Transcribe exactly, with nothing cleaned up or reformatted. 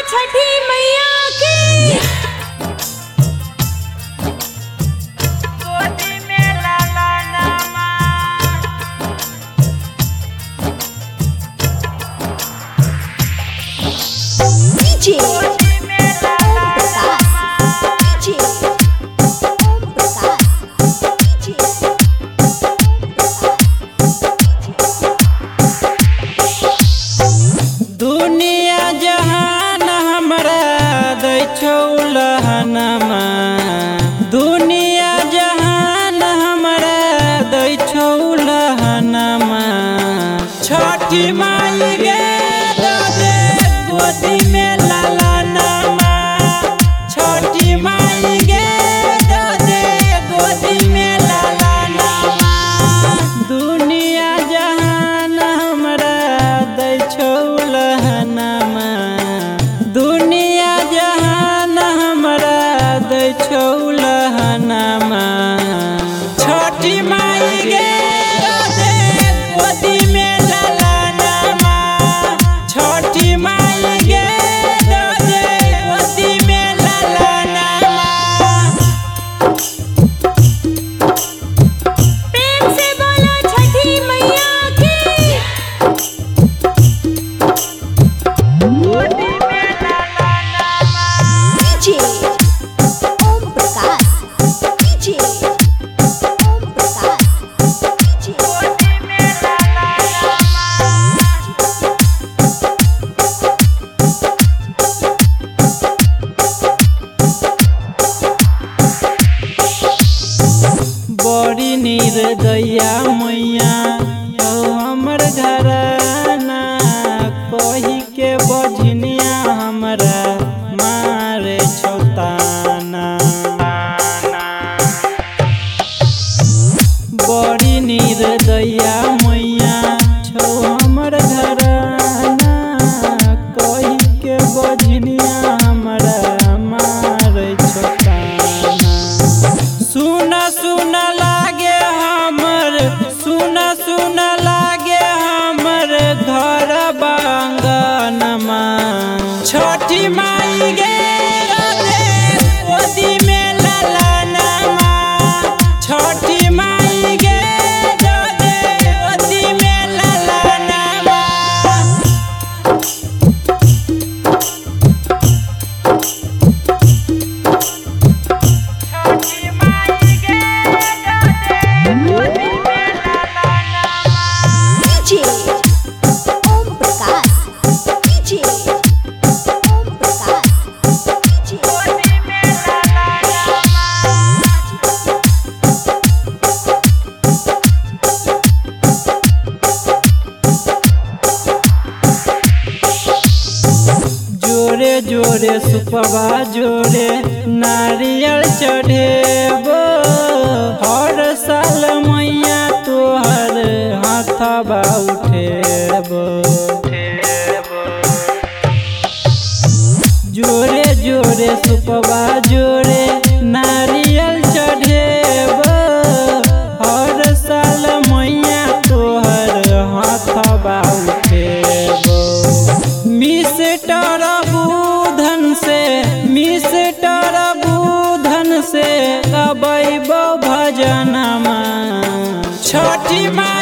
छठी मैया की। गोदी में लाला नामा डीजे गोदी में लाला नामा डीजे ओम प्रकाश डीजे दुनिया जहान हमरा दै छौ लहनमा दुनिया जहान हमरा दै छौ लहनमा छठी माई गे दे गोदी में लाला नामा छठी माई गे दे गोदी में लाला नामा दुनिया जहान हमरा दै छौ लहनमा दुनिया जहान हमरा दै छौ लहनमा छठी माई गे दे गोदी में लाला नामा छठी माई गे दे गोदी में लाला नामा। प्रेम से बोलो छठी मैया की। गोदी में लाला नामा DJ Om Prakash DJ Om Prakash DJ गोदी में लाला नामा बड़ी निर्दया मैया हो हमर घराना कही के बझनिया हमरा मारे छौताना बड़ी निर्दया मैया छौ हमर घराना कही के बझनिया हमरा मारे छौताना सुन सुन लागे हमर सुन सुन लागे हमर घर बांगनमा छठी माई गे दे गोदी में लाला नामा छठी माई गे दे गोदी में लाला नामा। छठी माई गे दे गोदी में लाला नामा DJ Om Prakash DJ Om Prakash DJ गोदी में लाला नामा जोरे जोरे सुपवा जोरे नारियल चढ़ेबो हर साल मैया तोहर हाथवा उठेबो जोरे जोरे सुपवा जोरे नारियल चढ़ेबो हर साल मैया तोहर हाथवा उठेबो मिस्टर बुधन से मिस्टर बुधन से गबैबो भजनमा छठी माई